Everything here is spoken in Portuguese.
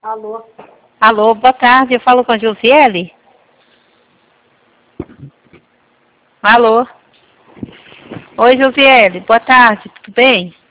Alô? Alô, boa tarde. Eu falo com a Josiele? Alô? Oi, Josiele. Boa tarde. Tudo bem?